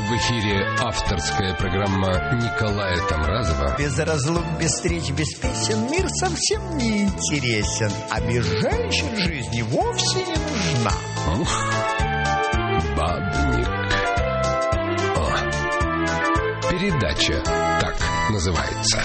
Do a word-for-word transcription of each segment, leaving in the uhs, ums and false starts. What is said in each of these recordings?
В эфире авторская программа Николая Тамразова. Без разлук, без встреч, без песен мир совсем не интересен. А без женщин жизни вовсе не нужна. Ух, бабник. О, передача так называется.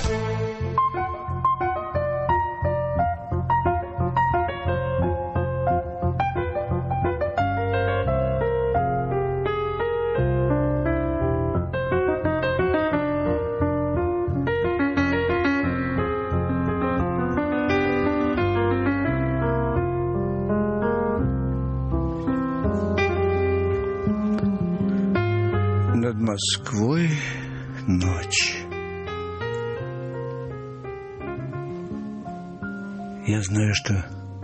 Над Москвой ночь. Я знаю, что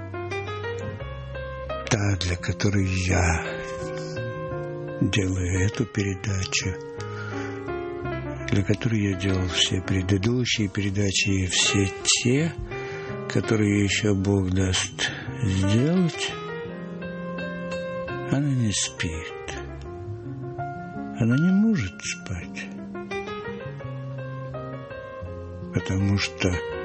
та, для которой я делаю эту передачу, для которой я делал все предыдущие передачи и все те, которые еще Бог даст сделать, она не спит. Она не может спать, потому что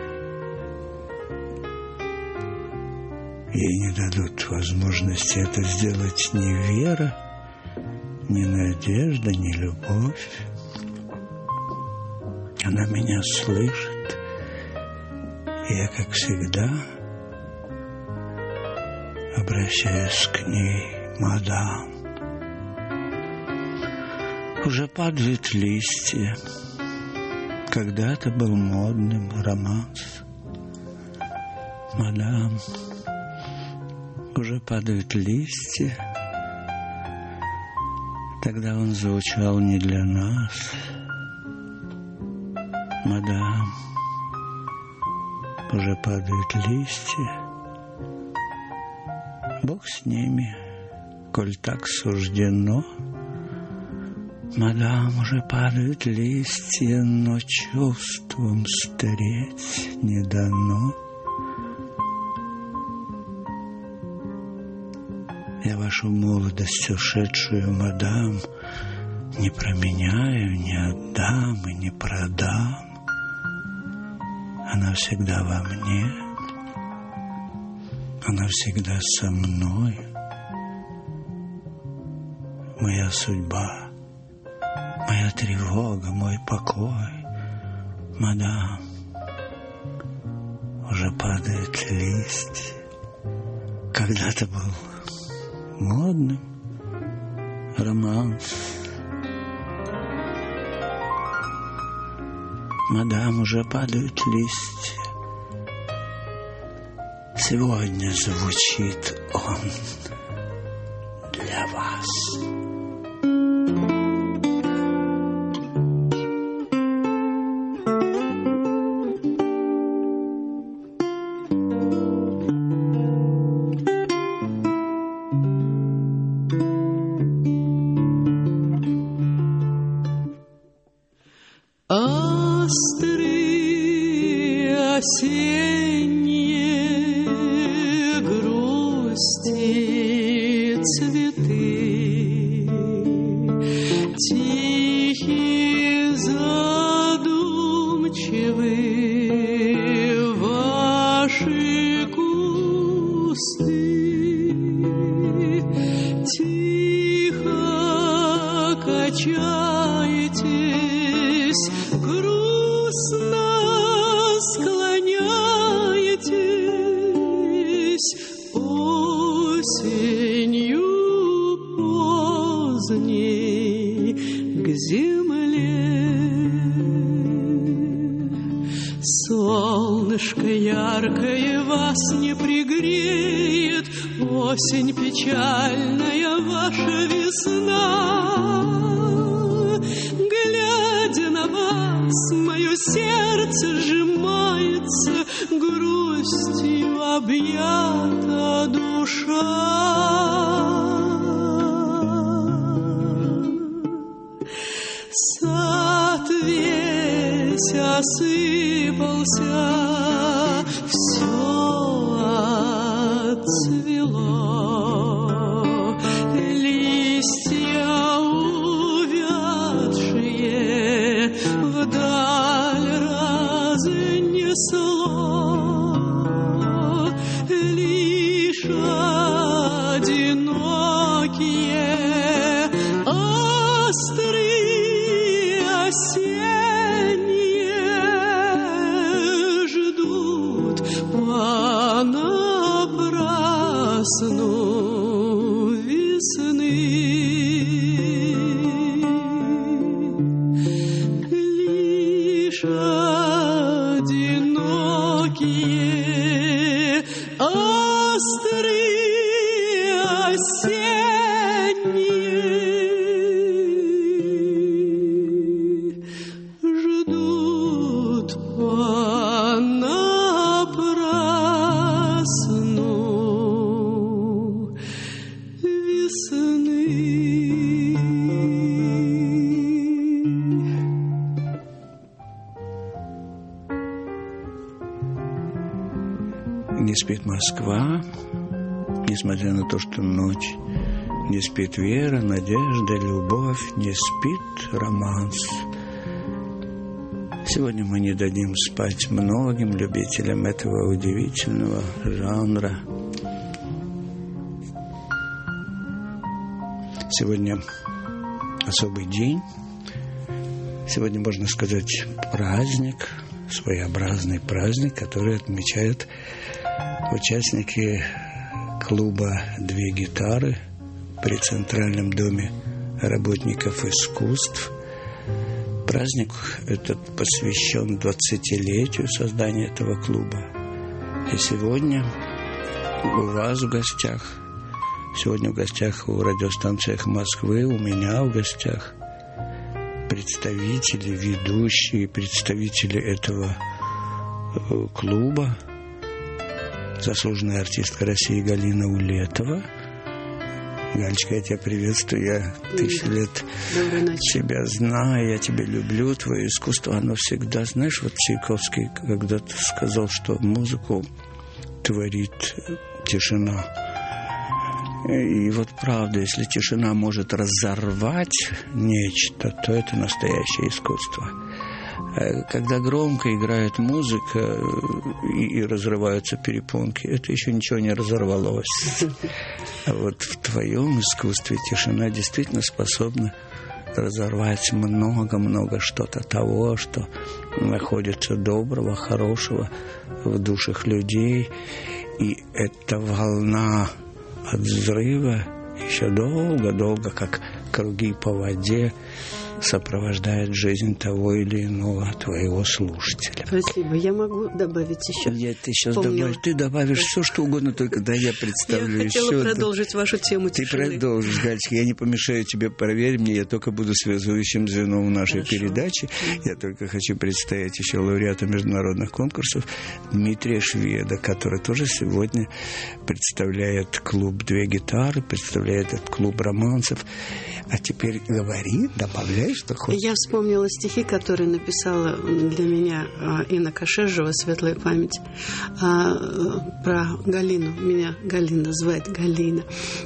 ей не дадут возможности это сделать ни вера, ни надежда, ни любовь. Она меня слышит, и я, как всегда, обращаюсь к ней: мадам. Уже падают листья. Когда-то был модным романс. Мадам, уже падают листья. Тогда он звучал не для нас. Мадам, уже падают листья. Бог с ними, коль так суждено. Мадам, уже падают листья, но чувством стареть не дано. Я вашу молодость ушедшую, мадам, не променяю, не отдам и не продам. Она всегда во мне, она всегда со мной. Моя судьба, моя тревога, мой покой. Мадам, уже падают листья. Когда-то был модным романс. Мадам, уже падают листья. Сегодня звучит он для вас. Осенние грусти цветы, тихие задумчивые ваши кусты, тихо качаетесь, грустно склоняетесь осенью поздней к земле. Солнышко яркое вас не пригреет, осень печальная ваша весна. Глядя на вас, мое сердце сжимается, грустью объята душа. Сад весь осыпался, все отцвело, листья увяли. лишь одинокие острые осенние ждут понапрасну весны. Не спит Москва, несмотря на то, что ночь. Не спит вера, надежда, любовь, не спит романс. Сегодня мы не дадим спать многим любителям этого удивительного жанра. Сегодня особый день. Сегодня, можно сказать, праздник, своеобразный праздник, который отмечают участники клуба «Две гитары» при Центральном доме работников искусств. Праздник этот посвящен двадцатилетию создания этого клуба. И сегодня у вас в гостях, сегодня в гостях у радиостанции «Эхо Москвы», у меня в гостях представители, ведущие, представители этого клуба, заслуженная артистка России Галина Улетова. Галечка, я тебя приветствую, я тысячу лет тебя знаю, я тебя люблю, твое искусство, оно всегда, знаешь, вот Чайковский когда-то сказал, что музыку творит тишина. И вот правда, если тишина может разорвать нечто, то это настоящее искусство. Когда громко играет музыка и, и разрываются перепонки, это еще ничего не разорвалось. А вот в твоем искусстве тишина действительно способна разорвать много-много что-то того, что находится доброго, хорошего в душах людей. И эта волна от взрыва еще долго-долго, как круги по воде, сопровождает жизнь того или иного твоего слушателя. Спасибо. Я могу добавить еще? Я ты сейчас добавишь. Ты добавишь все, что угодно, только да, я представлю я еще. Я хотела продолжить вашу тему тишины. Ты продолжишь, Галечка. Я не помешаю тебе, поверь мне, я только буду связующим звеном нашей Хорошо. передачи. Я только хочу представить еще лауреата международных конкурсов Дмитрия Шведа, который тоже сегодня представляет клуб «Две гитары», представляет этот клуб романсов. А теперь говори, добавляй, что хочешь. Я вспомнила стихи, которые написала для меня Инна Кашежева, светлая память, про Галину. Меня Галина звать, Галина.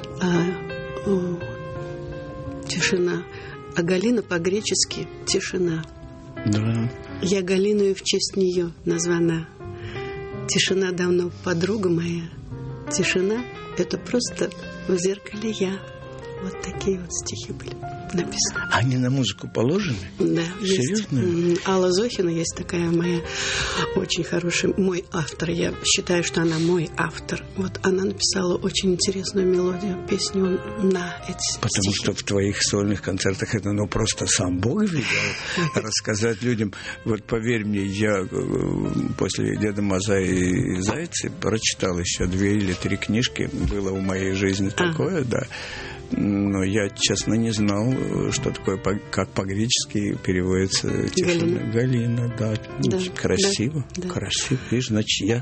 Тишина. А Галина по-гречески тишина. Да. Я Галиною в честь нее названа. Тишина давно подруга моя. Тишина — это просто в зеркале я. Вот такие вот стихи были написаны. Они на музыку положены? Да, Серьезно? Есть. Алла Зохина есть такая моя очень хорошая, мой автор. Я считаю, что она мой автор. Вот она написала очень интересную мелодию, песню на эти Потому стихи. что в твоих сольных концертах это ну просто сам Бог велел рассказать людям. Вот поверь мне, я после «Деда Маза и Зайцы» прочитал еще две или три книжки. Было в моей жизни такое, да. Но я, честно, не знал, что такое, как по-гречески переводится тишина. Галина. Галина, да. да красиво, да, красиво. Видишь, значит, я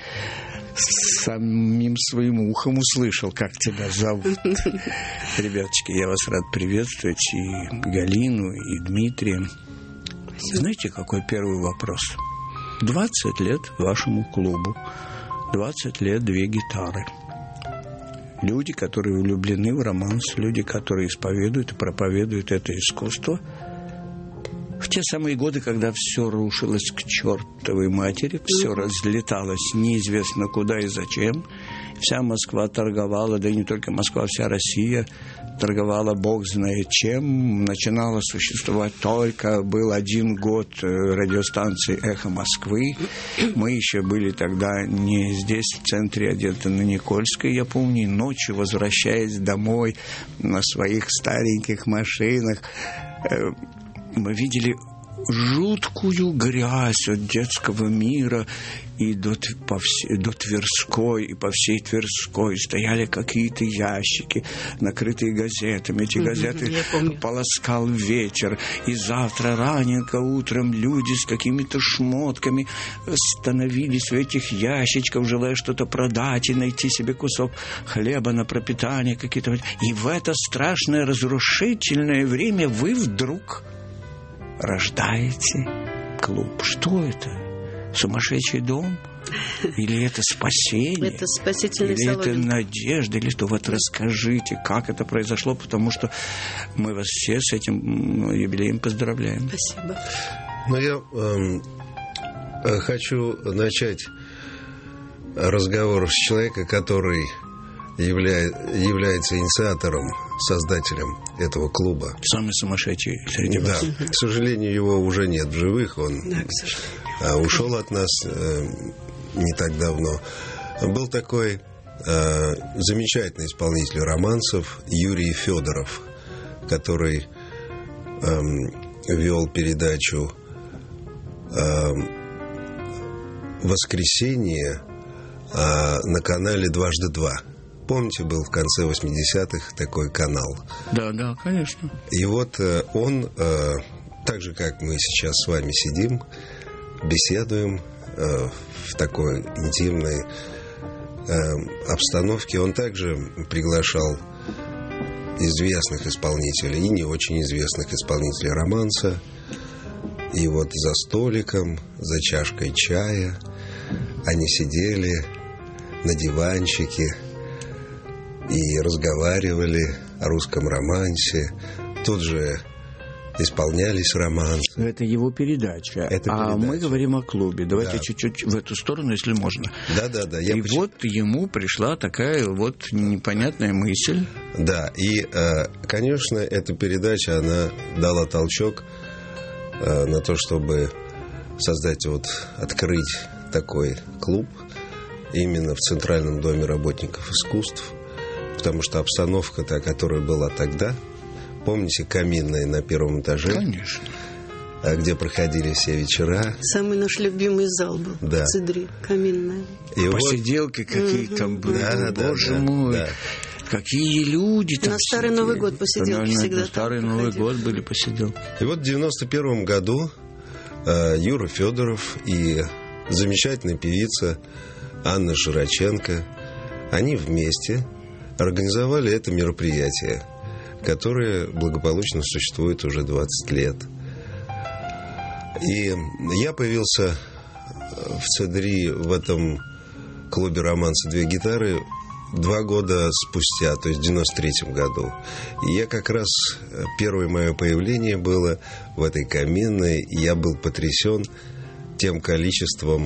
самим своим ухом услышал, как тебя зовут. Ребяточки, я вас рад приветствовать, и Галину, и Дмитрия. Спасибо. Знаете, какой первый вопрос? двадцать лет вашему клубу, двадцать лет «Две гитары». Люди, которые влюблены в романс, люди, которые исповедуют и проповедуют это искусство. В те самые годы, когда все рушилось к чертовой матери, все разлеталось неизвестно куда и зачем. Вся Москва торговала, да и не только Москва, вся Россия торговала бог знает чем. Начинала существовать только, был один год радиостанции «Эхо Москвы». Мы еще были тогда не здесь, в центре, а где-то на Никольской, я помню. Ночью, возвращаясь домой на своих стареньких машинах, мы видели жуткую грязь от детского мира и до, по всей, до Тверской, и по всей Тверской стояли какие-то ящики, накрытые газетами. Эти газеты полоскал ветер. И завтра раненько утром люди с какими-то шмотками становились в этих ящичках, желая что-то продать и найти себе кусок хлеба на пропитание какие-то. И в это страшное разрушительное время вы вдруг рождаете клуб. Что это? Сумасшедший дом? Или это спасение? Это спасительный Или салон. это надежда? Или что? Вот расскажите, как это произошло, потому что мы вас все с этим юбилеем поздравляем. Спасибо. Ну, я э, хочу начать разговор с человека, который явля... является инициатором, создателем этого клуба. Самый сумасшедший среди Да. вас. К сожалению, его уже нет в живых. Он Да, к сожалению. а, ушел от нас э, не так давно. Был такой э, замечательный исполнитель романсов Юрий Федоров, который э, вел передачу э, «Воскресенье» э, на канале «Дважды два». Помните, был в конце восьмидесятых такой канал. Да, да, конечно. И вот э, он, э, так же, как мы сейчас с вами сидим, беседуем э, в такой интимной э, обстановке, он также приглашал известных исполнителей и не очень известных исполнителей романса. И вот за столиком, за чашкой чая они сидели на диванчике и разговаривали о русском романсе. Тут же исполнялись романсы. Это его передача. Это а передача. мы говорим о клубе. Давайте Да. чуть-чуть в эту сторону, если можно. Да-да-да. я И поч- вот ему пришла такая вот непонятная мысль. Да, и, э, конечно, эта передача, она дала толчок э, на то, чтобы создать, вот, открыть такой клуб именно в Центральном доме работников искусств, потому что обстановка та, которая была тогда, помните, каминная на первом этаже, Конечно. где проходили все вечера. Самый наш любимый зал был. Да. В Цидре. Каминная. И вот, Посиделки какие там были. Да, да, Боже да, мой. да. Какие люди там На Старый сидели. Новый год посиделки Да, на- всегда На там Старый Новый проходили. год были посиделки. И вот в девяносто первом году э, Юра Федоров и замечательная певица Анна Широченко, они вместе организовали это мероприятие, которое благополучно существует уже двадцать лет. И я появился в Цедри в этом клубе романса «Две гитары» два года спустя, то есть в девяносто третьем году. И я как раз, первое мое появление было в этой каминной, и я был потрясен тем количеством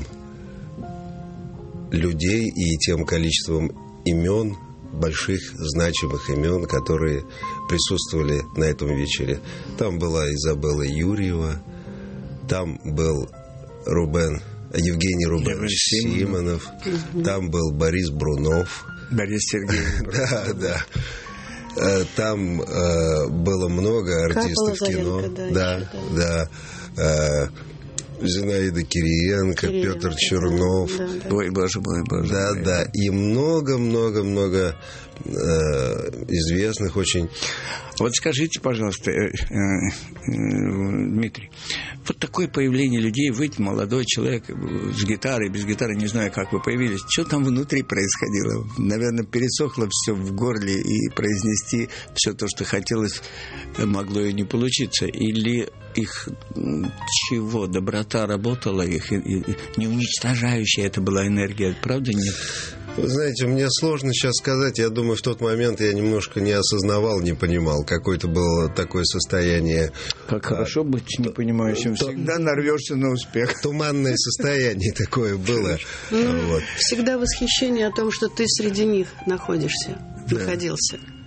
людей и тем количеством имен, больших значимых имен, которые присутствовали на этом вечере. Там была Изабелла Юрьева, там был Рубен, Евгений Рубенович Симонов, там был Борис Брунов. Борис Сергеевич. Да, да. Э, Там э, было много артистов Капа кино. Лазаренко, Да, да, да. Э, Зинаида Кириенко, Кириенко, Петр да, Чернов. да, да. Ой, боже мой, боже Да, мой. да. И много-много-много э, известных очень. Вот скажите, пожалуйста, э, э, Дмитрий, вот такое появление людей, вы молодой человек с гитарой, без гитары, не знаю, как вы появились, что там внутри происходило? Наверное, пересохло все в горле, и произнести все то, что хотелось, могло и не получиться. Или их чего? Доброта работала, их и, и, не уничтожающая это была энергия, правда нет? Вы знаете, мне сложно сейчас сказать. Я думаю, в тот момент я немножко не осознавал, не понимал. Какое-то было такое состояние. Как хорошо быть непонимающим. Всегда нарвешься на успех. Туманное состояние такое было. Ну, Вот. всегда восхищение о том, что ты среди них находишься, находился.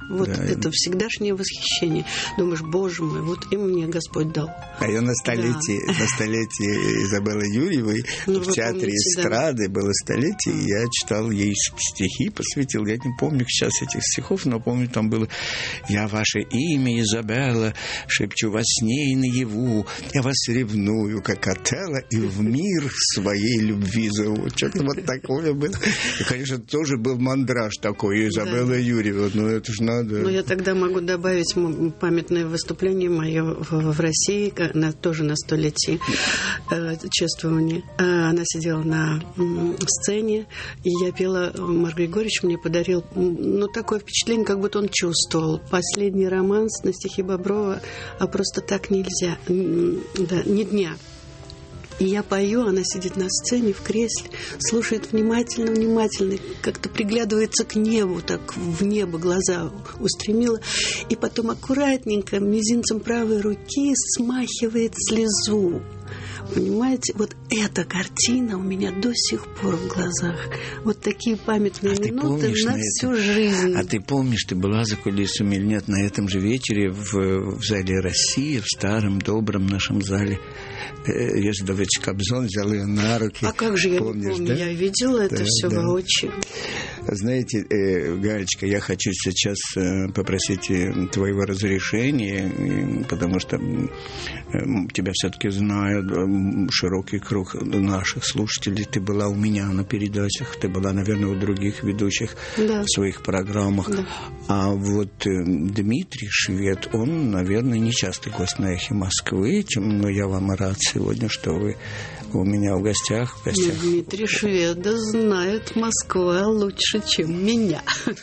Вот да. это всегдашнее восхищение. Думаешь, боже мой, вот и мне Господь дал. А я на столетии, да. на столетии Изабеллы Юрьевой ну, в театре помните, эстрады да. было столетие, и я читал ей стихи, посвятил. Я не помню сейчас этих стихов, но помню, там было: «Я ваше имя, Изабелла, шепчу во сне и наяву, я вас ревную, как Отелло, и в мир своей любви зову». Что-то вот такое было. И, конечно, тоже был мандраж такой, Изабелла да. Юрьева, но это же надо. Ну, я тогда могу добавить памятное выступление мое в, в России, на, тоже на столетии э, чествования. Она сидела на м, сцене, и я пела, Марк Григорьевич мне подарил, ну, такое впечатление, как будто он чувствовал. Последний романс на стихи Боброва, а просто так нельзя. Да, ни дня. И я пою, она сидит на сцене в кресле, слушает внимательно-внимательно, как-то приглядывается к небу, так в небо глаза устремила, и потом аккуратненько мизинцем правой руки смахивает слезу. Понимаете, вот эта картина у меня до сих пор в глазах. Вот такие памятные а минуты на, на всю жизнь. А ты помнишь, ты была за кулисами или нет, на этом же вечере в, в зале «Россия», в старом, добром нашем зале, Ежедович Кобзон взял ее на руки. А как же я помнишь, не помню, да? Я видела это да, все да. воочию. Знаете, э, Галечка, я хочу сейчас э, попросить твоего разрешения, потому что э, тебя все-таки знают э, широкий круг наших слушателей. Ты была у меня на передачах, ты была, наверное, у других ведущих да. в своих программах. Да. А вот э, Дмитрий Швед, он, наверное, не частый гость на «Эхе Москвы», но я вам рад сегодня, что вы у меня в гостях. В гостях. Ну, Дмитрий Шведа знает Москва лучше, чем меня.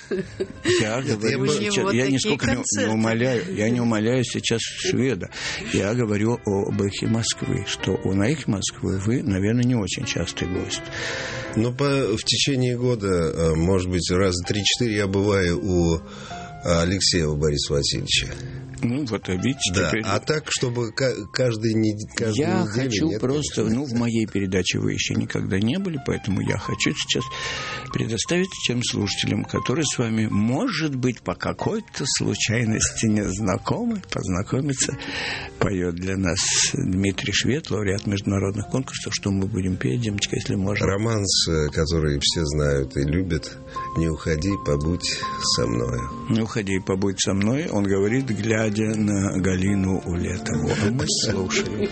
Я говорю сейчас, я нисколько не, не умоляю, я не умоляю сейчас Шведа. Я говорю об «Эхе Москвы», что у на «Эхе Москвы» вы, наверное, не очень частый гость. Ну, по, в течение года, может быть, раза три-четыре я бываю у Алексея Бориса Васильевича. Ну, вот видите. Да, теперь... а так, чтобы каждый, каждую я неделю... хочу нет, просто... конечно. Ну, в моей передаче вы еще никогда не были, поэтому я хочу сейчас предоставить тем слушателям, которые с вами, может быть, по какой-то случайности не знакомы, познакомиться. Поет для нас Дмитрий Швед, лауреат международных конкурсов. Что мы будем петь, Демочка, если можно? Романс, который все знают и любят. «Не уходи, побудь со мною». «Не уходи, побудь со мной», он говорит, глядя на Галину Улетову. А мы слушаем.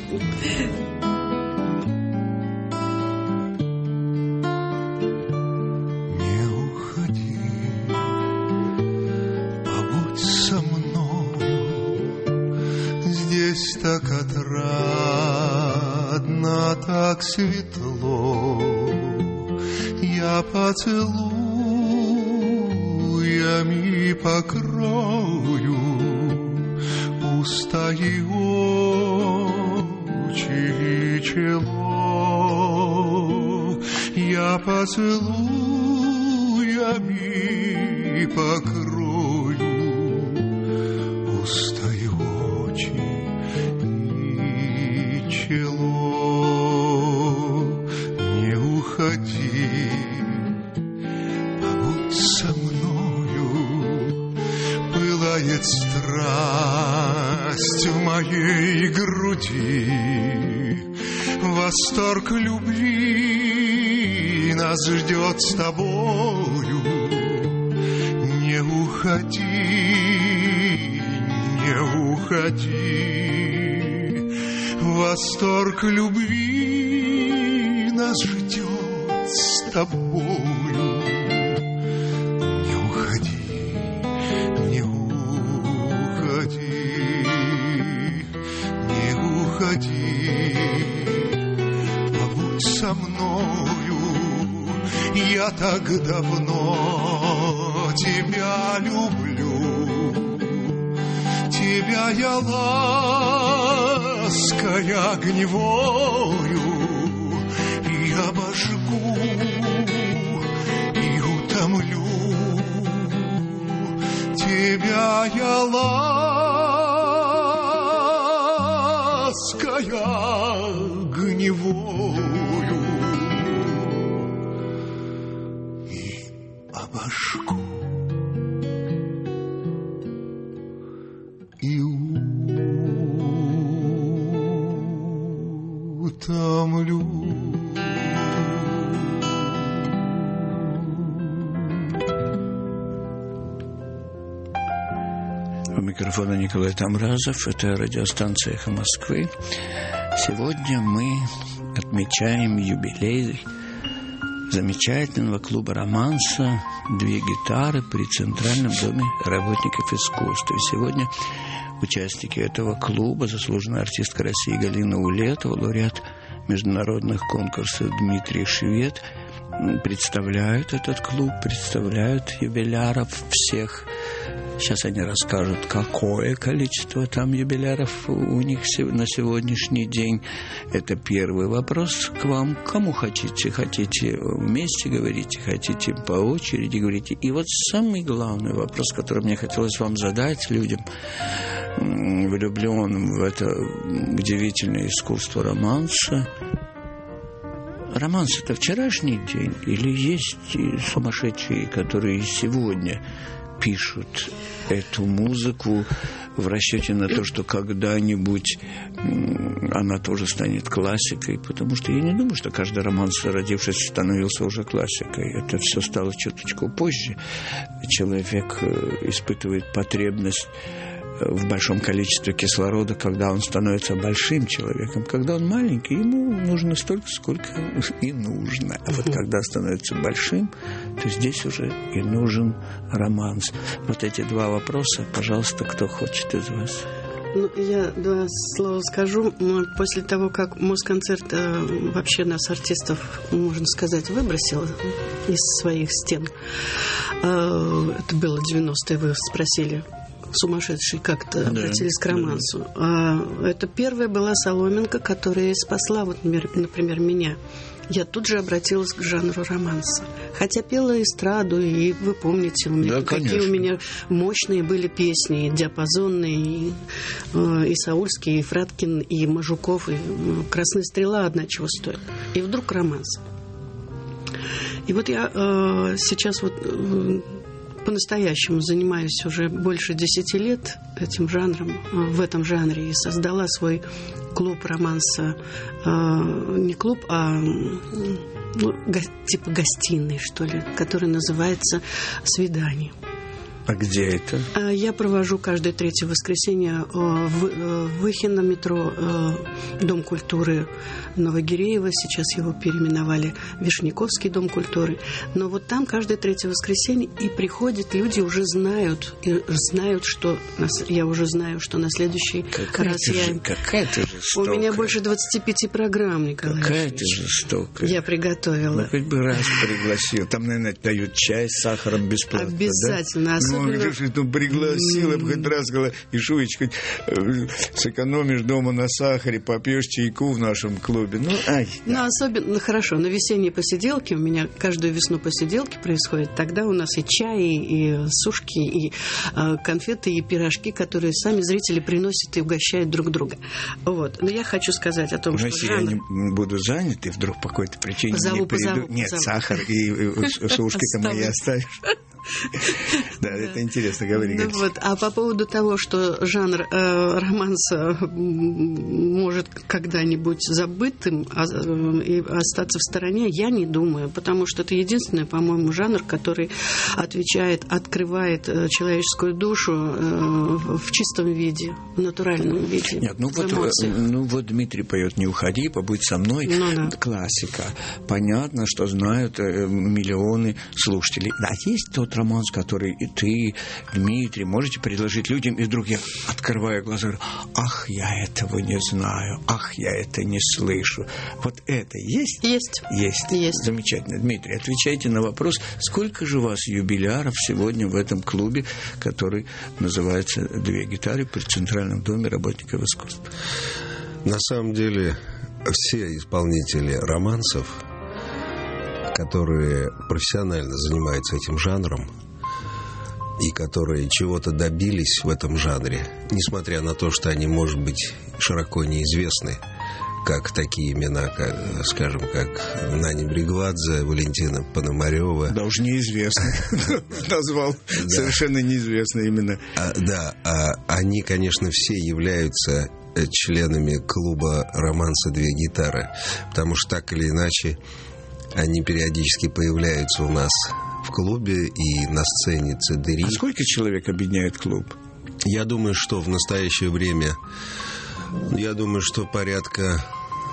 Не уходи, побудь со мною. Здесь так отрадно, так светло. Я поцелуями покрою уста и очи и чело. Я поцелуями покрою уста и очи и чело. Не уходи, побудь со мною. Пылает страсть в моей груди, восторг любви нас ждет с тобою. Не уходи, не уходи, восторг любви нас ждет с тобою. Не уходи, не уходи, не уходи, побудь со мною. Я так давно тебя люблю, тебя я лаской огневою и обожгу, и утомлю. Тебя я лаской огневою и обожгу. утомлю. У микрофона Николай Тамразов. Это радиостанция «Эхо Москвы». Сегодня мы отмечаем юбилей замечательного клуба романса «Две гитары» при Центральном доме работников искусства. И сегодня участники этого клуба, заслуженная артистка России Галина Улетова, лауреат международных конкурсов Дмитрий Швед, представляют этот клуб, представляют юбиляров всех. Сейчас они расскажут, какое количество там юбиляров у них на сегодняшний день. Это первый вопрос к вам. Кому хотите? Хотите вместе говорите, хотите по очереди говорите. И вот самый главный вопрос, который мне хотелось вам задать, людям, влюбленным в это удивительное искусство романса. Романс – это вчерашний день? Или есть сумасшедшие, которые сегодня пишут эту музыку в расчете на то, что когда-нибудь она тоже станет классикой? Потому что я не думаю, что каждый романс, родившись, становился уже классикой. Это все стало чуточку позже. Человек испытывает потребность в большом количестве кислорода, когда он становится большим человеком. Когда он маленький, ему нужно столько, сколько и нужно. А вот когда становится большим, то здесь уже и нужен романс. Вот эти два вопроса, пожалуйста, кто хочет из вас? Ну, я два слова скажу. После того, как Москонцерт э, вообще нас, артистов, можно сказать, выбросил из своих стен, э, это было девяностые, вы спросили, сумасшедшие как-то да, обратились к романсу. Да. А, это первая была соломинка, которая спасла, вот, например, меня. Я тут же обратилась к жанру романса. Хотя пела эстраду, и вы помните, у меня, да, какие у меня мощные были песни, и диапазонные, и, э, и Саульский, и Фраткин, и Мажуков, и э, «Красная стрела» одна чего стоит. И вдруг романс. И вот я э, сейчас вот... Э, по-настоящему занимаюсь уже больше десяти лет этим жанром, в этом жанре, и создала свой клуб романса, не клуб, а ну, типа гостиной, что ли, который называется «Свидание». А где это? Я провожу каждое третье воскресенье в Выхино, метро, Дом культуры Новогиреева. Сейчас его переименовали Вишняковский дом культуры. Но вот там каждое третье воскресенье и приходят люди, уже знают, и знают, что я уже знаю, что на следующий какая раз ты я... Же, какая ты жестокая. У меня больше двадцати пяти программ, Николай. Какая ты жестокая. Я приготовила. Ну, хоть бы раз пригласил. Там, наверное, дают чай с сахаром бесплатно. Обязательно. Да? Особенно... Ну, же, ну, пригласила, mm. хоть раз сказала, и Шуич, хоть э, сэкономишь дома на сахаре, попьешь чайку в нашем клубе. Ну, ай. Ну, да. Особенно, ну, хорошо, на весенние посиделки, у меня каждую весну посиделки происходят, тогда у нас и чай, и сушки, и э, конфеты, и пирожки, которые сами зрители приносят и угощают друг друга. Вот. Но я хочу сказать о том, но что если жанр... я не буду занят, и вдруг по какой-то причине позову, не приду... позову, Нет, позову. сахар и сушки-то мои оставишь. Да, это интересно, говори. Ну, вот. А по поводу того, что жанр э, романса может когда-нибудь забытым а, и остаться в стороне, я не думаю, потому что это единственный, по-моему, жанр, который отвечает, открывает э, человеческую душу э, в чистом виде, в натуральном виде. Нет, ну вот, ну вот Дмитрий поет «Не уходи, побудь со мной». Ну, да. Классика. Понятно, что знают э, миллионы слушателей. Да, есть тот романс, который и ты, Дмитрий, можете предложить людям, и вдруг я открываю глаза и говорю: ах, я этого не знаю, ах, я это не слышу. Вот это есть? Есть. Есть. Есть. Замечательно. Дмитрий, отвечайте на вопрос, сколько же у вас юбиляров сегодня в этом клубе, который называется «Две гитары» при Центральном доме работников искусства? На самом деле, все исполнители романсов, которые профессионально занимаются этим жанром и которые чего-то добились в этом жанре, несмотря на то, что они, может быть, широко неизвестны, как такие имена, как, скажем, как Нани Бригвадзе, Валентина Пономарева. Да уж неизвестно. Назвал совершенно неизвестные имена. Да, они, конечно, все являются членами клуба «Романса. Две гитары», потому что так или иначе они периодически появляются у нас в клубе и на сцене ЦДРИ. А сколько человек объединяет клуб? Я думаю, что в настоящее время, я думаю, что порядка...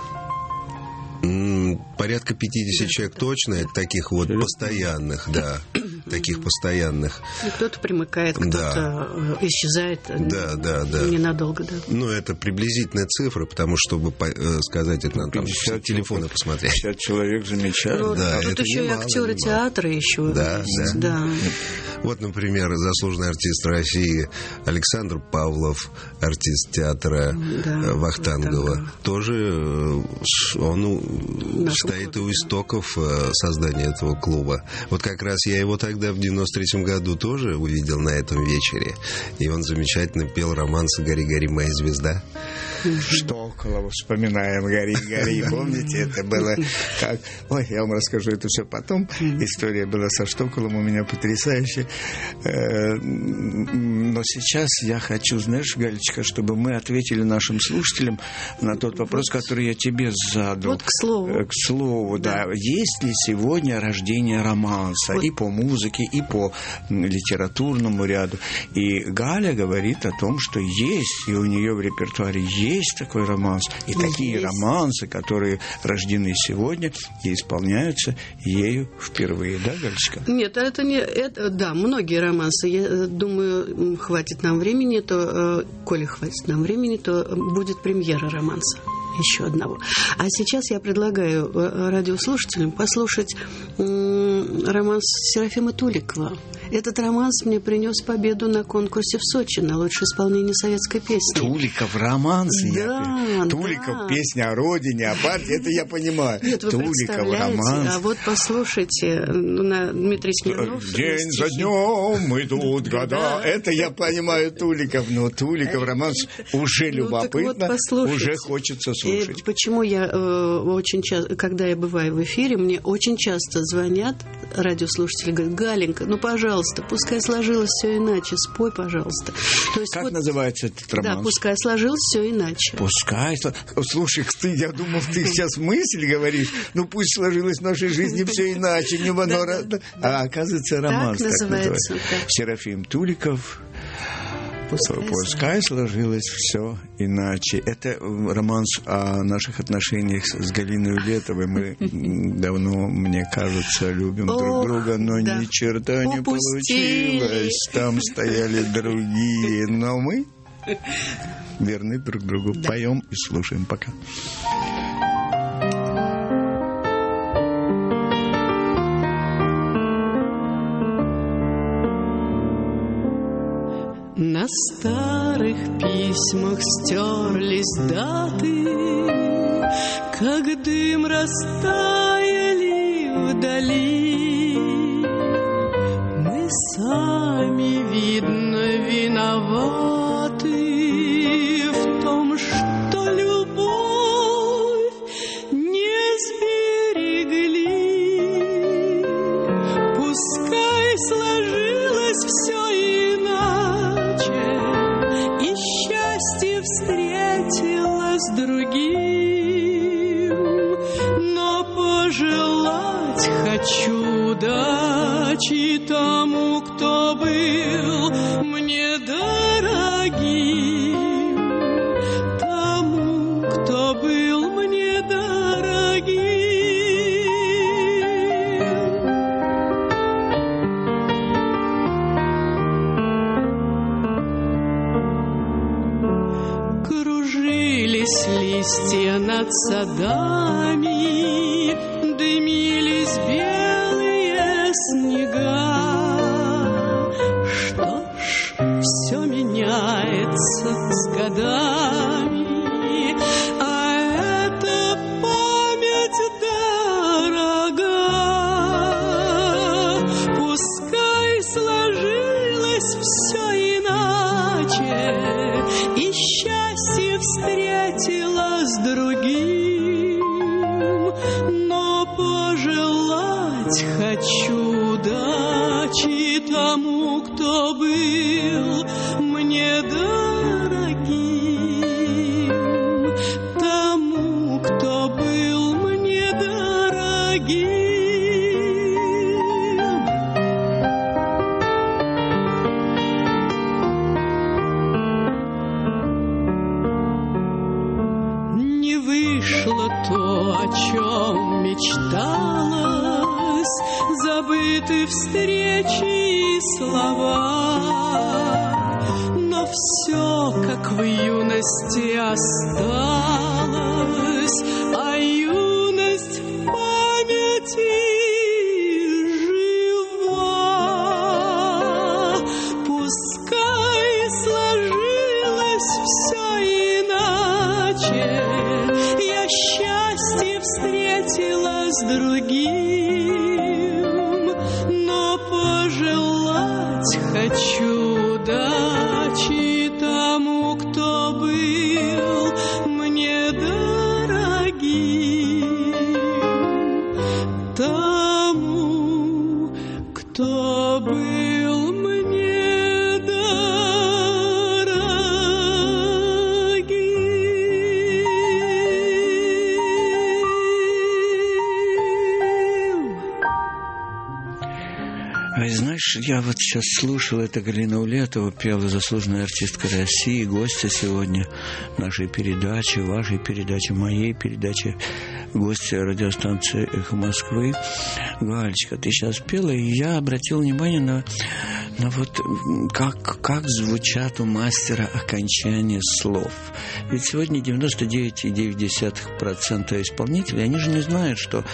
Порядка пятьдесят человек точно, это таких вот постоянных, да, таких постоянных. И кто-то примыкает, кто-то да. исчезает да, да, да. ненадолго, да. Ну, это приблизительная цифра, потому что, чтобы сказать, это надо там телефоны посмотреть. пятьдесят человек замечательно. Ну, да, тут еще немало, и актеры немало. театра еще да, есть. Да. Да. Вот, например, заслуженный артист России Александр Павлов, артист театра да, Вахтангова, Вахтангова. Тоже он Наш стоит клуб, у истоков создания этого клуба. Вот как раз я его тогда в девяносто третьем году тоже увидел на этом вечере. И он замечательно пел романсы «Гори, гори, моя звезда». Штоколова вспоминаем, «Гори, гори». Помните, это было как... Ой, я вам расскажу это все потом. История была со Штоколом у меня потрясающая. Но сейчас я хочу, знаешь, Галечка, чтобы мы ответили нашим слушателям на тот вопрос, который я тебе задал. Вот к слову. К слову, да. да. Есть ли сегодня рождение романса вот. И по музыке, и по литературному ряду? И Галя говорит о том, что есть, и у нее в репертуаре есть такой романс. И есть. Такие романсы, которые рождены сегодня и исполняются ею впервые. Да, Галечка? Нет, это не... Это, да, многие романсы. Я думаю, хватит нам времени, то, коли хватит нам времени, то будет премьера романса. Еще одного. А сейчас я предлагаю радиослушателям послушать романс Серафима Туликова. Этот романс мне принес победу на конкурсе в Сочи на лучшее исполнение советской песни. Туликов романс? Да, Туликов да. Песня о родине, о партии, это я понимаю. Нет, вы Туликов романс. А вот послушайте на Дмитрий Смирнов. День за днем идут года. Это я понимаю Туликов, но Туликов романс уже любопытно, ну, вот уже хочется слушать. И почему я э, очень часто, когда я бываю в эфире, мне очень часто звонят радиослушатели, говорят: Галенька, ну, пожалуйста, пускай сложилось все иначе, спой, пожалуйста. То есть как вот, называется этот романс? Да, пускай сложилось все иначе. Пускай. Слушай, ты, я думал, ты сейчас мысль говоришь, ну, пусть сложилось в нашей жизни все иначе. Не а оказывается, романс так называется. Серафим Туликов. Пускай, Пускай сложилось все иначе. Это романс о наших отношениях с Галиной Улетовой. Мы давно, мне кажется, любим О, друг друга, но да. ни черта не Упустили. Получилось. Там стояли другие, но мы верны друг другу. Да. Поем и слушаем. Пока. На старых письмах стерлись даты, как дым растаяли вдали. Мы сами, видно, виноваты в том, что любовь не сберегли. Пускай сложилось все и счастье встретило с другим, но пожелать хочу удачи тому, кто был мне дорогим, тому, кто был мне дорогим. Листья над садами, дымились белые снега. Что ж, все меняется с годами, а эта память дорога. Пускай сложилось все иначе, и счастье встретила с другим, но пожелать хочу удачи тому, кто был мне дорогим. не вышло то, о чем мечталось, забыты встречи и слова, но все, как в юности, осталось, а юность в памяти жива. Пускай сложилось все иначе, я счастье встретила с другим, но пожелать хочу удачи тому, кто был мне дорогим, тому, кто был мне дорогим. А знаешь, я вот сейчас слушал, это Галина Улетова пела, заслуженная артистка России, гостья сегодня нашей передачи, вашей передачи, моей передачи, гостья радиостанции «Эхо Москвы». Галечка, ты сейчас пела, и я обратил внимание на, на вот как, как звучат у мастера окончания слов. Ведь сегодня девяносто девять целых девять десятых процента исполнителей, они же не знают, что э,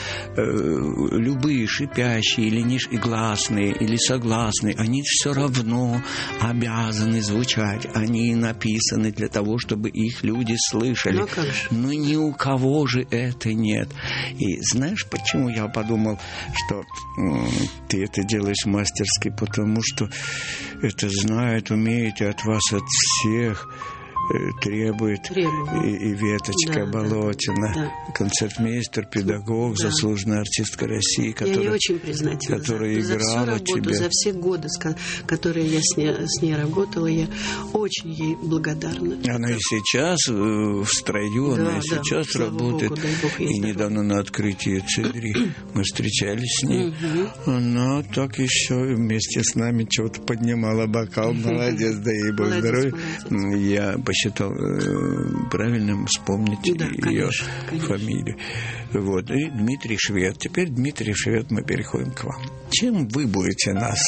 любые шипящие или ниж и гласные, или согласные, они все равно обязаны звучать. Они написаны для того, чтобы их люди слышали. Ну, как же. Но ни у кого же это нет. И знаешь, почему я подумал, что м- ты это делаешь мастерски? Потому что это знает, умеете от вас, от всех требует и, и Веточка да, Болотина, да. концертмейстер, педагог, да. заслуженная артистка России, которая, я ей очень признательна которая за, играла за всю работу, тебе. За все годы, которые я с ней, с ней работала, я очень ей благодарна. Она и сейчас в строю, да, она и да, сейчас работает. Богу, Бог, и недавно на открытии Цедри мы встречались с ней. Угу. Она так еще вместе с нами что-то поднимала бокал. Молодец, да ей Бог здоровья. Я посчитал э, правильным вспомнить да, ее конечно, конечно. фамилию. Вот. И Дмитрий Швед. Теперь, Дмитрий Швед, мы переходим к вам. Чем вы будете нас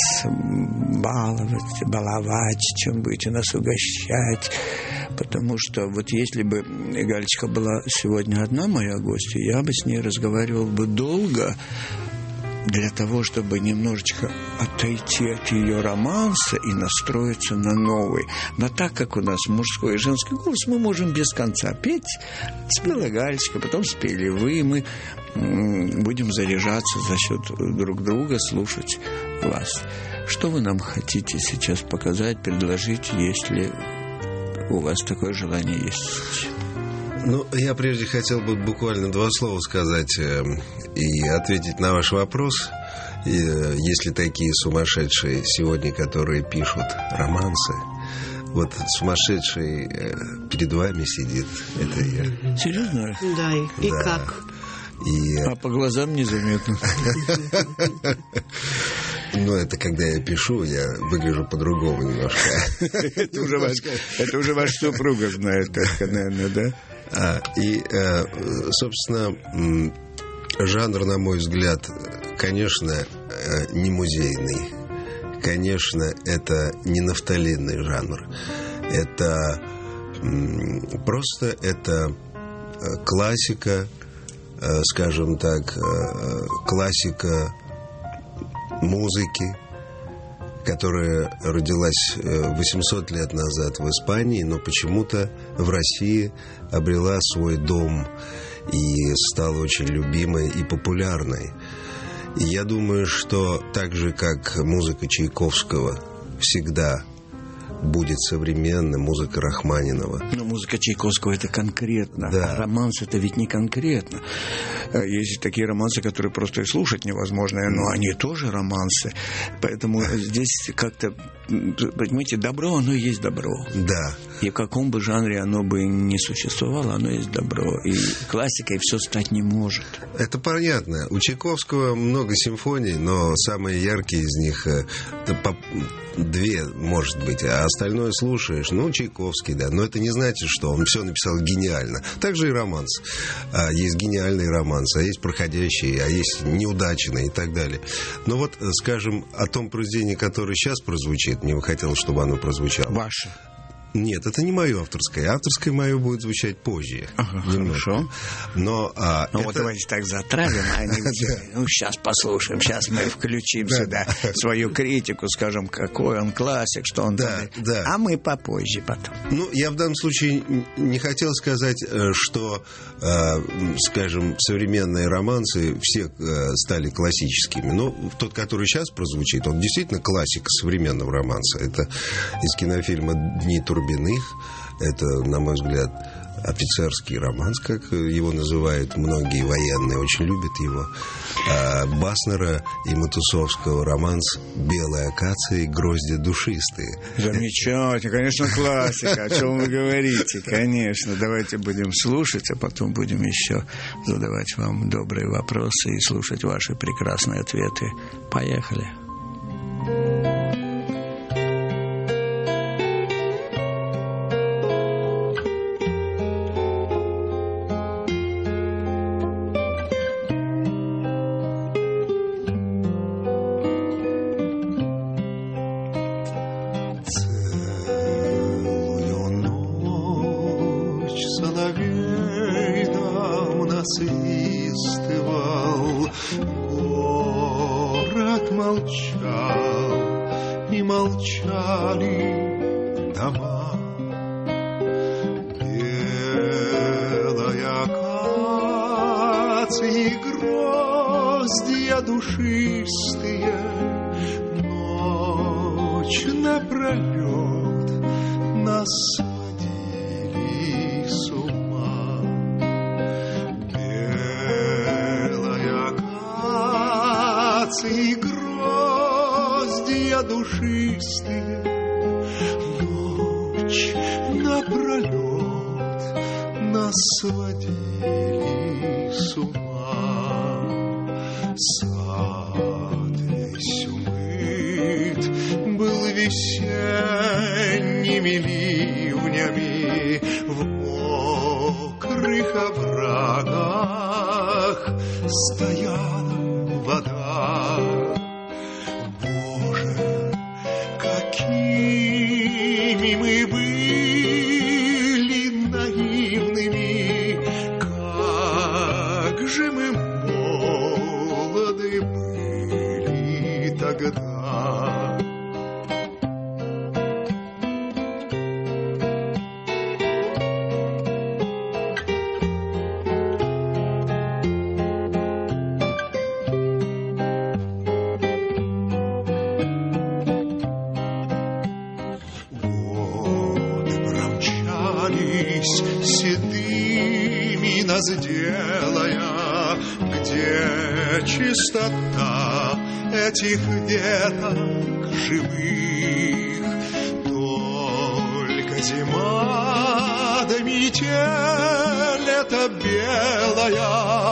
баловать, баловать, чем будете нас угощать? Потому что вот если бы Галечка была сегодня одна моя гостья, я бы с ней разговаривал бы долго, для того, чтобы немножечко отойти от ее романса и настроиться на новый. Но так как у нас мужской и женский голос, мы можем без конца петь. Спела Галечка, потом спели вы, мы будем заряжаться за счет друг друга, слушать вас. Что вы нам хотите сейчас показать, предложить, если у вас такое желание есть? Ну, я прежде хотел бы буквально два слова сказать э, и ответить на ваш вопрос. И, э, есть ли такие сумасшедшие сегодня, которые пишут романсы? Вот сумасшедший э, перед вами сидит. Это я. Серьезно? Да, и, и да. как? И... А по глазам незаметно. Ну, это когда я пишу, я выгляжу по-другому немножко. Это уже ваша супруга знает, наверное, да? А, и, собственно, жанр, на мой взгляд, конечно, не музейный. Конечно, это не нафталинный жанр. Это просто это классика, скажем так, классика музыки, которая родилась восемьсот лет назад в Испании, но почему-то в России обрела свой дом и стала очень любимой и популярной. И я думаю, что так же, как музыка Чайковского всегда будет современной, музыка Рахманинова. Но музыка Чайковского — это конкретно, да. А романс — это ведь не конкретно. Есть такие романсы, которые просто и слушать невозможно, но они тоже романсы. Поэтому здесь как-то, понимаете, добро, оно и есть добро. Да. И в каком бы жанре оно бы ни существовало, оно есть добро. И классикой все стать не может. Это понятно. У Чайковского много симфоний, но самые яркие из них, две, может быть, а остальное слушаешь. Ну, Чайковский, да. Но это не значит, что он все написал гениально. Также и романс. А, есть гениальный романс, а есть проходящий, а есть неудачный и так далее. Но вот, скажем, о том произведении, которое сейчас прозвучит, мне бы хотелось, чтобы оно прозвучало. Ваше. Нет, это не мое авторское. Авторское мое будет звучать позже. Ага, хорошо. Но, а, ну это... вот давайте так затравим. А не... Ну, сейчас послушаем. Сейчас мы включим да. сюда свою критику, скажем, какой он классик, что он да, там... да. А мы попозже потом. Ну, я в данном случае не хотел сказать, что, скажем, современные романсы все стали классическими. Но тот, который сейчас прозвучит, он действительно классика современного романса. Это из кинофильма «Дни Турбиных». Это, на мой взгляд, офицерский романс, как его называют многие военные, очень любят его. А Баснера и Матусовского романс «Белые акации, грозди душистые». Замечательно, конечно, классика. О чем вы говорите? Конечно, давайте будем слушать, а потом будем еще задавать вам добрые вопросы и слушать ваши прекрасные ответы. Поехали. Делая, где чистота этих веток живых, только зима да метель эта белая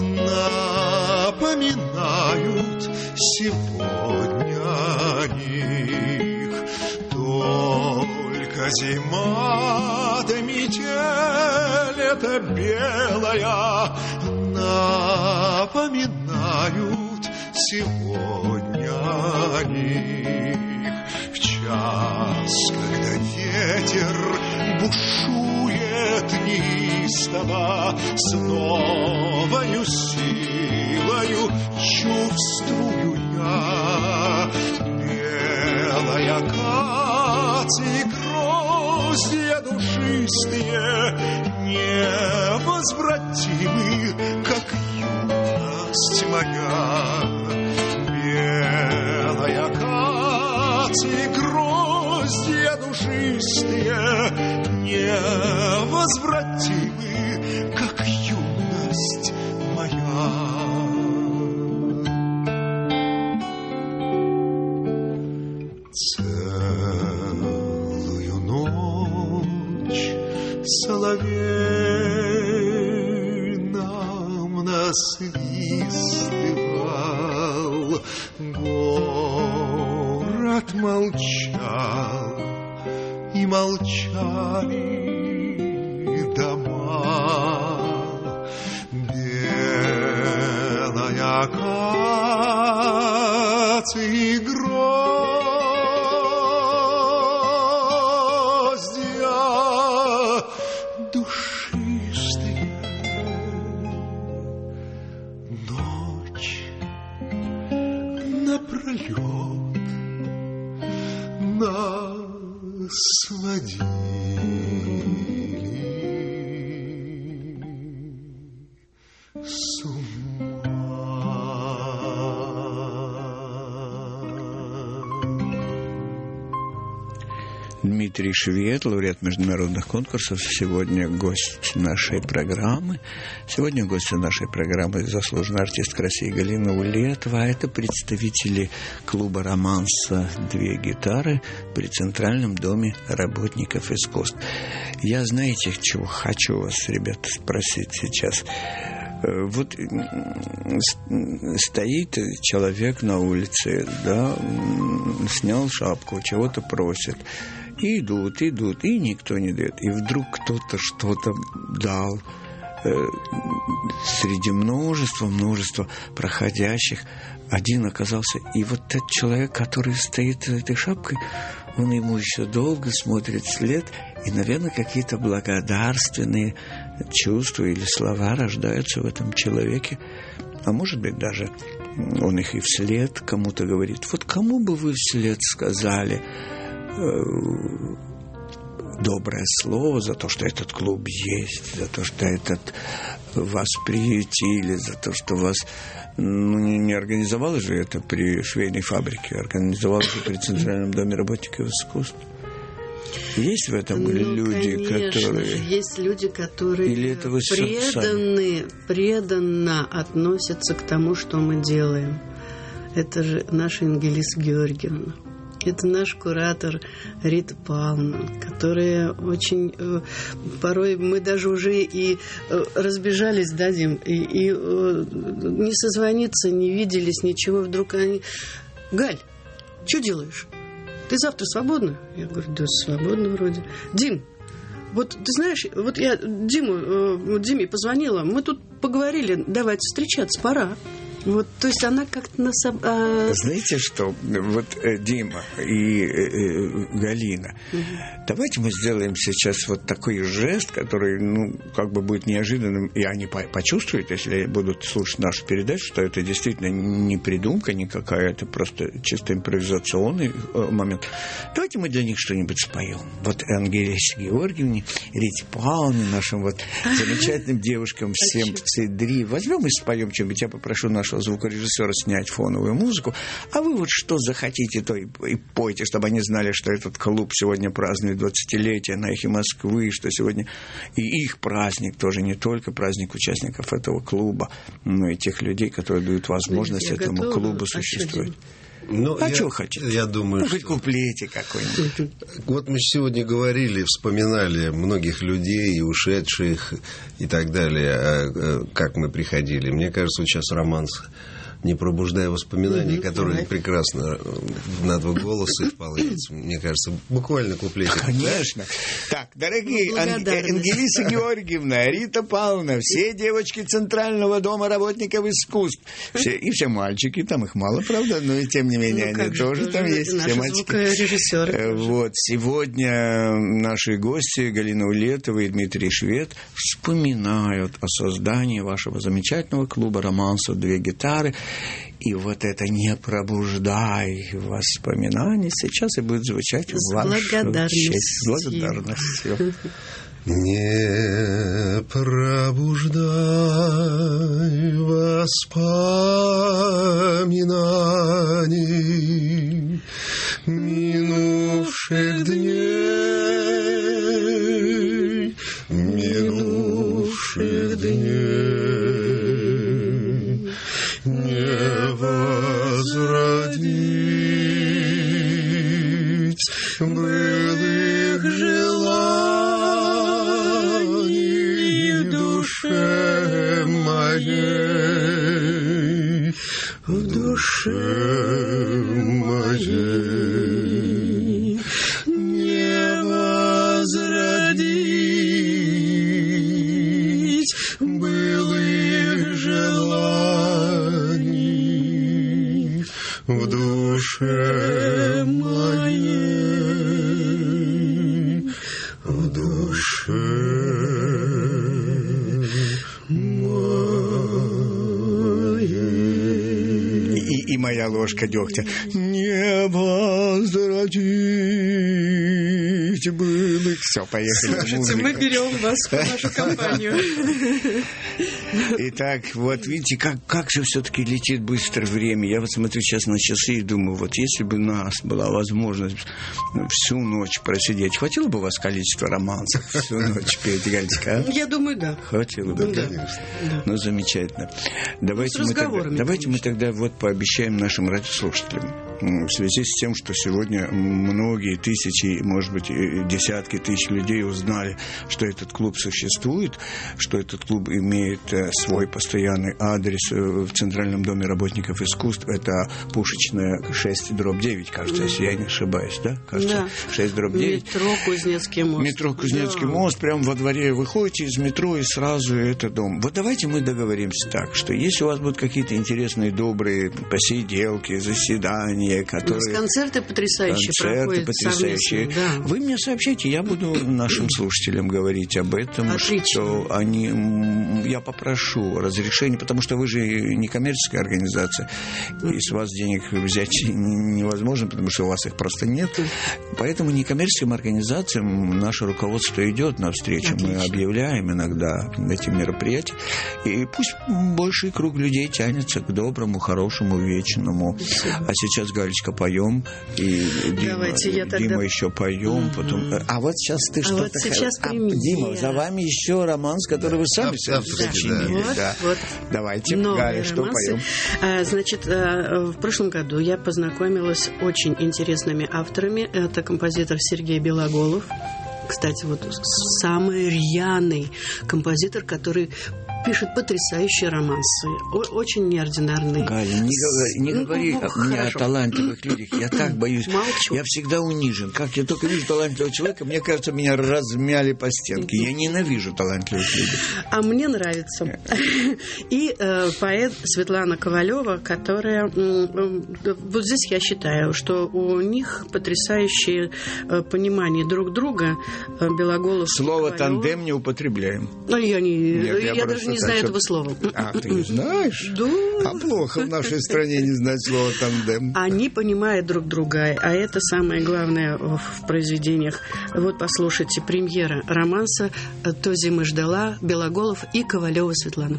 напоминают сегодня о них. Только зима да метель эта белая напоминают сегодня о них. В час, когда ветер бушует неистово, с новою силою чувствую я белая акация, гроздья душистые, невозвратимы, как юность моя. Белая акация, гроздья душистые, невозвратимы, как юность моя. Целую ночь соловей нам насвистывал, город молчал стояли дома, белая акация гроздья, душистая ночь напролет нас водили с ума. Дмитрий Швед, лауреат международных конкурсов, сегодня гость нашей программы. Сегодня гостью нашей программы заслуженная артистка России Галина Улетова. А это представители клуба романса «Две гитары» при Центральном доме работников искусств. Я, знаете, чего хочу вас, ребята, спросить сейчас. Вот стоит человек на улице, да, снял шапку, чего-то просит. И идут, идут, и никто не дает. И вдруг кто-то что-то дал. Среди множества, множества проходящих один оказался. И вот тот человек, который стоит за этой шапкой, он ему еще долго смотрит вслед, и, наверное, какие-то благодарственные чувства или слова рождаются в этом человеке. А может быть, даже он их и вслед кому-то говорит. Вот кому бы вы вслед сказали доброе слово за то, что этот клуб есть, за то, что этот вас приютили, за то, что вас, ну, не, не организовалось же это при швейной фабрике, организовалось же при Центральном доме работников искусств. Есть в этом ну, люди, конечно, которые... Есть люди, которые Или это вы преданы, преданно относятся к тому, что мы делаем. Это же наша Ангелиса Георгиевна. Это наш куратор Рита Павловна, которая очень... Э, порой мы даже уже и э, разбежались, да, Дим, и, и э, не созвониться, не виделись, ничего. Вдруг они... Галь, что делаешь? Ты завтра свободна? Я говорю, да, свободна вроде. Дим, вот ты знаешь, вот я Диму, э, Диме позвонила, мы тут поговорили, давайте встречаться, пора. Вот, то есть она как-то нас... А... Знаете что? Вот э, Дима и э, э, Галина, угу. Давайте мы сделаем сейчас вот такой жест, который, ну, как бы будет неожиданным, и они по- почувствуют, если будут слушать нашу передачу, что это действительно не придумка никакая, это просто чисто импровизационный э, момент. Давайте мы для них что-нибудь споем. Вот Ангелисе Георгиевне, Рите Павловне, нашим вот замечательным девушкам, всем цедри. Возьмем и споем что-нибудь. Я попрошу нашего звукорежиссера снять фоновую музыку, а вы вот что захотите, то и, и пойте, чтобы они знали, что этот клуб сегодня празднует двадцатилетие на эхе Москвы, что сегодня и их праздник тоже, не только праздник участников этого клуба, но и тех людей, которые дают возможность я этому готова. клубу существовать. Ну, а я, что хотите? Я думаю, ну, хоть что... куплете какой-нибудь. Вот мы сегодня говорили, вспоминали многих людей, ушедших и так далее, как мы приходили. Мне кажется, вот сейчас романс «Не пробуждая воспоминаний», mm-hmm. который mm-hmm. прекрасно на два голоса исполняется. Мне кажется, буквально куплетик. Конечно. Так, дорогие Ангелиса Георгиевна, Рита Павловна, все девочки Центрального дома работников искусств, все, и все мальчики, там их мало, правда, но и тем не менее ну, они тоже там есть, все мальчики. Вот, сегодня наши гости Галина Улетова и Дмитрий Швед вспоминают о создании вашего замечательного клуба романса «Две гитары». И вот это «Не пробуждай воспоминаний» сейчас и будет звучать в вашу честь. С благодарностью. Не пробуждай воспоминаний минувших дней, минувших дней. Не возродить былых желаний в душе моей, в душе моей. Не возродить быть былых желаний в душе моей, в душе моей. И, и моя ложка дегтя. Не возвратить былых. Все, поехали. Слушайте, мы берем вас в нашу компанию. Итак, вот видите, как, как же все-таки летит быстро время. Я вот смотрю сейчас на часы и думаю, вот если бы у нас была возможность всю ночь просидеть, хватило бы у вас количество романсов всю ночь петь, Галечка, а? Я думаю, да. Хватило бы, Да. конечно. Ну, замечательно. Давайте, Ну, с мы, тогда, разговорами, давайте мы тогда вот пообещаем нашим радиослушателям, м, в связи с тем, что сегодня многие тысячи, может быть, и десятки тысяч людей узнали, что этот клуб существует, что этот клуб имеет э, свой постоянный адрес э, в Центральном доме работников искусств. Это Пушечная шесть дробь девять, кажется, если я не ошибаюсь, да? Кажется, Да. шесть дробь девять. Метро Кузнецкий мост. Метро Кузнецкий Да. мост, прямо во дворе выходите из метро и сразу это дом. Вот давайте мы договоримся так, что если у вас будут какие-то интересные, добрые посиделки, заседания, У нас которые... концерты потрясающие Концерты проходят потрясающие. совместно, да. Вы мне сообщайте, я буду нашим слушателям говорить об этом, Отлично. что они, м, я попрошу разрешения, потому что вы же не коммерческая организация, и с вас денег взять невозможно, потому что у вас их просто нет. Поэтому некоммерческим организациям наше руководство идет навстречу. Мы Отлично. объявляем иногда эти мероприятия, и пусть больший круг людей тянется к доброму, хорошему, вечному. А сейчас, Галечка, поем, и Дима, Давайте я тогда- Дима еще поем, потом. А вот сейчас ты А что-то. вот сейчас а, премьера. Дима, за вами еще романс, который вы сами Да, себе да, сочинили. Вот, Да. вот. Давайте, Новые Галя, что романсы. поем? А, Значит, а, в прошлом году я познакомилась с очень интересными авторами. Это композитор Сергей Белоголов. Кстати, вот самый рьяный композитор, который пишет потрясающие романсы. О- очень неординарные. Галя, не говори, не Ну, говори ну, о- мне о хорошо. талантливых людях. Я так боюсь. Молчу. Я всегда унижен. Как я только вижу талантливого человека, мне кажется, меня размяли по стенке. Я ненавижу талантливых людей. А мне нравится. И э, поэт Светлана Ковалева, которая... м, м, вот здесь я считаю, что у них потрясающее э, понимание друг друга. э, Белоголов. Слово Ковалева. «тандем» не употребляем. Ну, я, не, Нет, я я, просто даже не так, знаю чтоб- этого слова. А, ты не знаешь? Да. А плохо в нашей стране не знать слово «тандем». Они понимают друг друга, а это самое главное в в произведениях. Вот послушайте, премьера романса «То зимы ждала» Белоголов и Ковалева Светлана.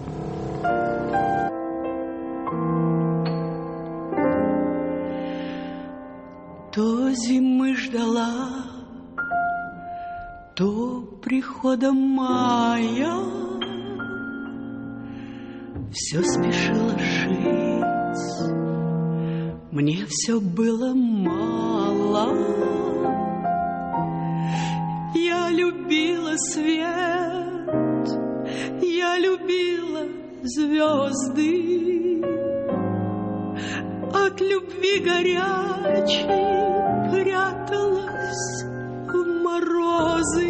То зимы ждала, то прихода мая, все спешила жить, мне все было мало. Я любила свет, я любила звезды, от любви горячей пряталась в морозы.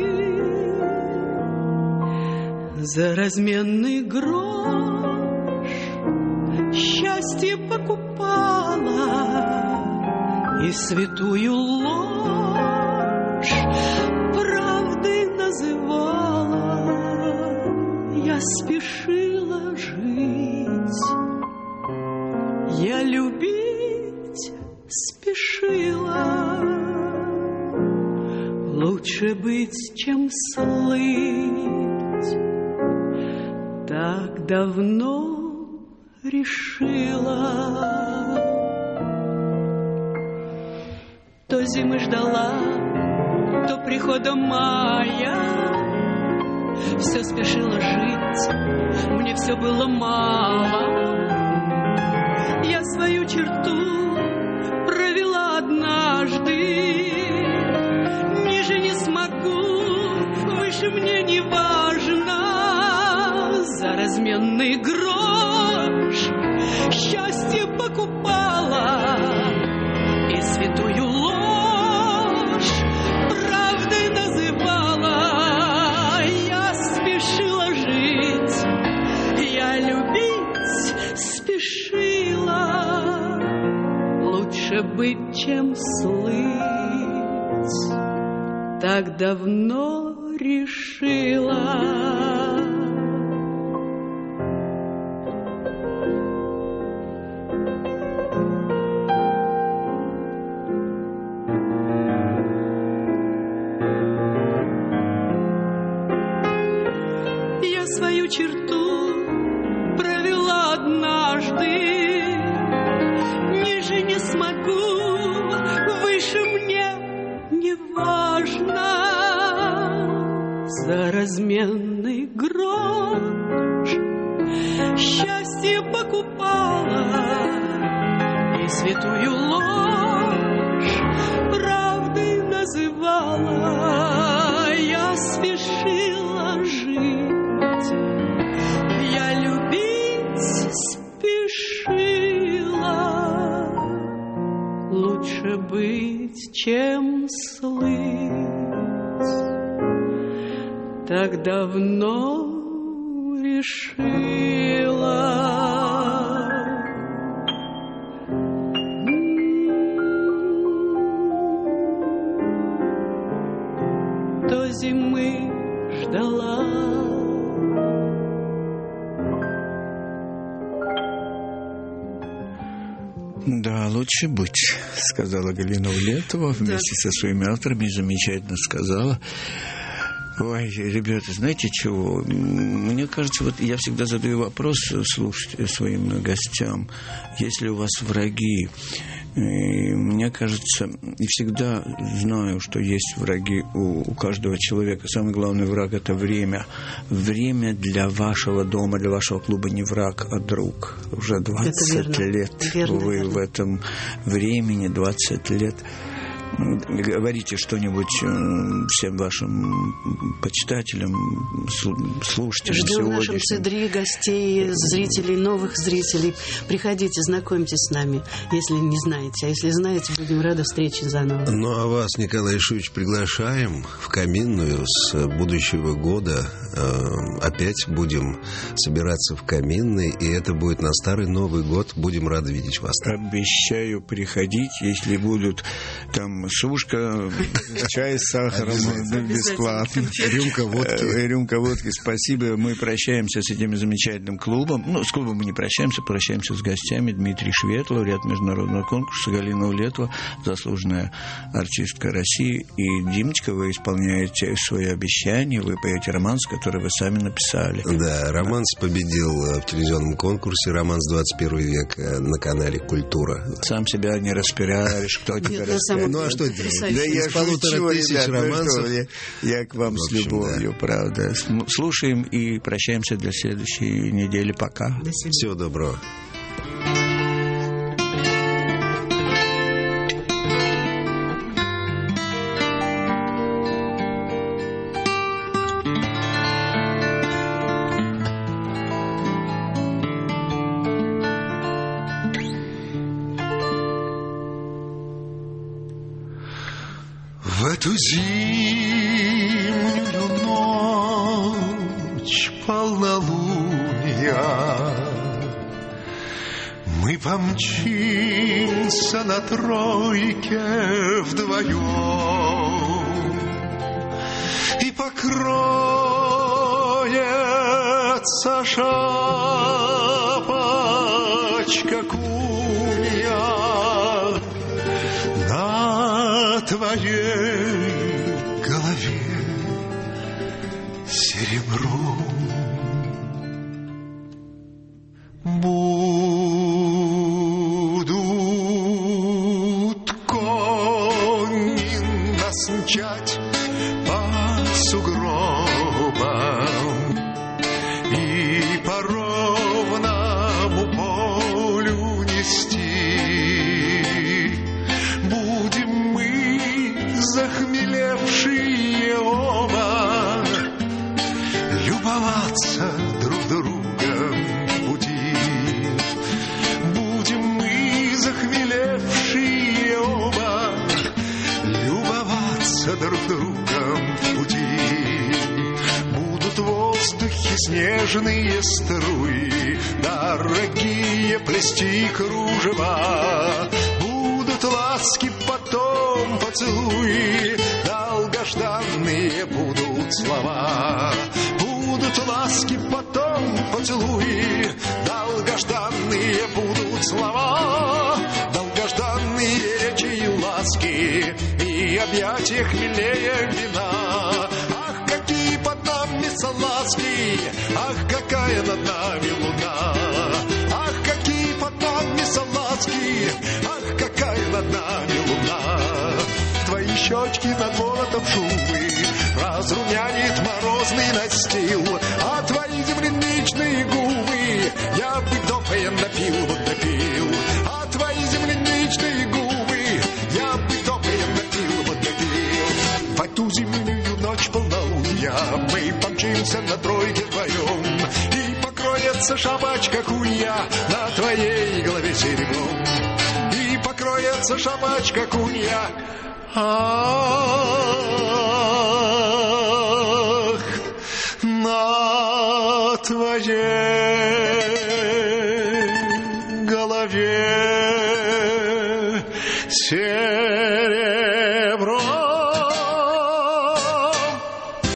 За разменный грош счастье покупала и святую ложь правды называла. Я спешила жить, я любить спешила. Лучше быть, чем слыть, так давно решила. То зимы ждала, то прихода мая, все спешила жить, мне все было мало. Я свою черту провела однажды, ниже не смогу, выше мне не важно. За разменный грош счастье покупала и святую ложь правдой называла. Я спешила жить, быть, чем слыть, так давно решила. Свою черту провела однажды, ниже не смогу, выше мне не важно. За разменный грош счастье покупала и святую ложь правдой называла. Я спешила жить, я любить спешила, лучше быть, чем слыть, так давно решила. До зимы ждала. Да, лучше быть, сказала Галина Улетова вместе да. со своими авторами, замечательно сказала. Ой, ребята, знаете чего? Мне кажется, вот я всегда задаю вопрос слушать своим гостям. Если у вас враги, и мне кажется, и всегда знаю, что есть враги у, у каждого человека. Самый главный враг – это время. Время для вашего дома, для вашего клуба не враг, а друг. Уже двадцать лет верно, вы верно. В этом времени, двадцать лет. Говорите что-нибудь всем вашим почитателям, слушателям. Ждем в нашем цедре гостей, зрителей, новых зрителей. Приходите, знакомьтесь с нами, если не знаете. А если знаете, будем рады встрече заново. Ну, а вас, Николай Ишуевич, приглашаем в Каминную с будущего года. Опять будем собираться в Каминной, и это будет на Старый Новый год. Будем рады видеть вас там. Обещаю приходить, если будут там сушка, чай с сахаром бесплатно. Рюмка водки. Рюмка водки, спасибо. Мы прощаемся с этим замечательным клубом. Ну, с клубом мы не прощаемся, прощаемся с гостями. Дмитрий Швед, лауреат международного конкурса, Галина Улетова, заслуженная артистка России. И, Димочка, вы исполняете свои обещания, вы поете романс, который вы сами написали. Да, романс победил в телевизионном конкурсе, романс двадцать первый век на канале «Культура». Сам себя не распираешь, кто тебя распирает. Ну, а что делать? Да я полутора тысяч романсов. Я, я к вам общем, с любовью, да. Правда. Слушаем и прощаемся до следующей недели. Пока. Всего доброго. В эту зимнюю ночь полнолуния мы помчимся на тройке вдвоем, и покроется шапочка кунья на твоей голове серебром. Будут кони нас мчать по сугробам и по ровному полю нести. Будем мы захмелевшие оба любоваться друг другом в пути. Будем мы захмелевшие оба любоваться друг другом в пути. Будут в воздухе снежные струи, дорогие плести кружева. Будут Будут ласки, потом поцелуи, долгожданные будут слова. Будут ласки, потом поцелуи, долгожданные будут слова. Долгожданные речи и ласки, и объятия хмелее вина. Ах, какие под нами салазки, ах, какая над нами луна. Ах, какие под нами салазки, ах, какая над нами луна. Твои щечки над воротом шубы разрумянит морозный настил, а твои земляничные губы я бы допоя напил, вот напил. А твои земляничные губы я бы допоя напил, вот напил. В эту зимнюю ночь полнолуния мы помчимся на тройке вдвоем, и покроется шапочка кунья на твоей голове серебром. И покроется шапочка кунья. Ах, на твоей